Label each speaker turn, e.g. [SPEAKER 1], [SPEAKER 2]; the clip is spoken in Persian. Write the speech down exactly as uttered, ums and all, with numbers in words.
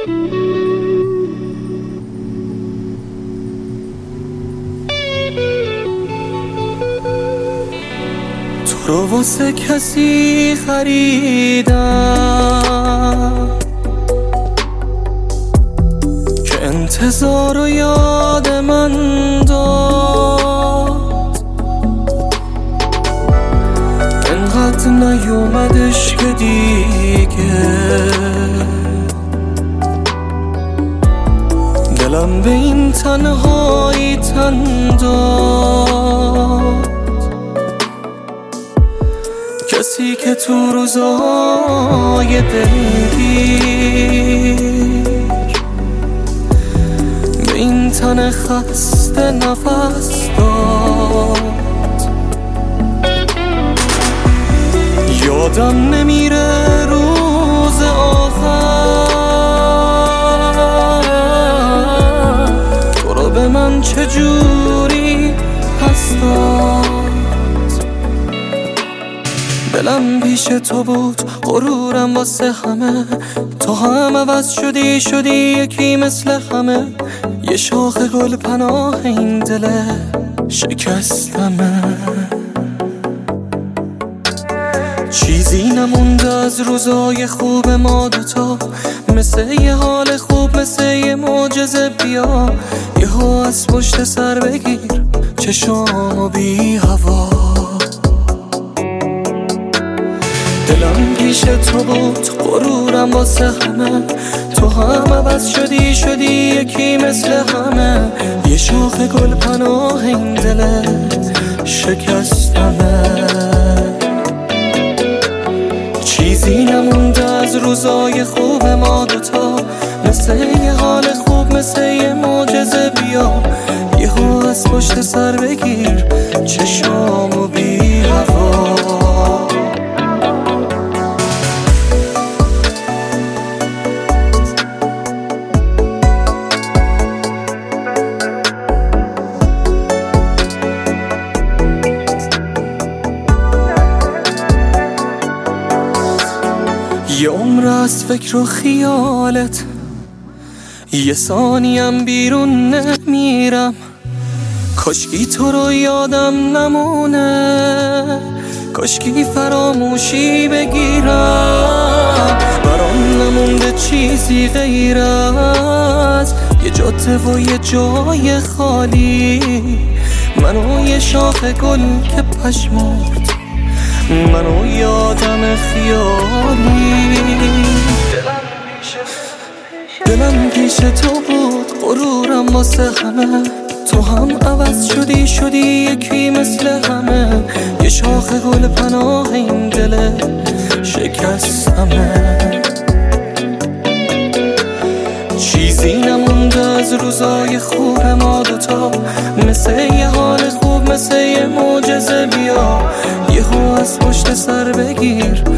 [SPEAKER 1] تو رو واسه کسی خریدم که انتظار و یاد من داد، انقدر نیومدش که دیگه دلم به این تنهایی تن داد. کسی که تو روزای دلگیر به این تن خسته نفس داد، یادم نمیره روز آخر تو رو به من چجوری پس داد. دلم پیش تو بود، غرورم واسه همه، تو هم عوض شدی شدی یکی مثل همه. یه شاخ گل پناه این دل شکستمه، چیزی نمونده از روزای خوب ما دوتا، مثل یه حال خوب مثل یه معجزه بیا. یهو از پشت سر بگیر چشامو بی هوا. دلم پیش تو بود، غرورم واسه همه، تو هم عوض شدی شدی یکی مثل همه. یه شاخ گل پناه این دل شکستمه، چیزی نمونده از روزای خوب ما دوتا، مثل یه حال خوب مثل یه معجزه بیا. یهو از پشت سر بگیر چشامو بی هوا. یه عمر از فکر و خیالت، یه ثانیم بیرون نمیرم. کاشکی تو رو یادم نمونه، کاشکی فراموشی بگیرم. برام نمونده چیزی غیر از یه جاده و یه جای خالی، منو یه شاخ گل که پشمرد، منو یادم خیالی. دلم پیش تو بود، غرورم واسه همه، تو هم عوض شدی شدی یکی مثل همه. یه شاخ گل پناه این دل شکستمه، چیزی نمونده از روزای خوب ما دوتا، مثل یه حال خوب مثل یه معجزه بیا. یهو از پشت سر بگیر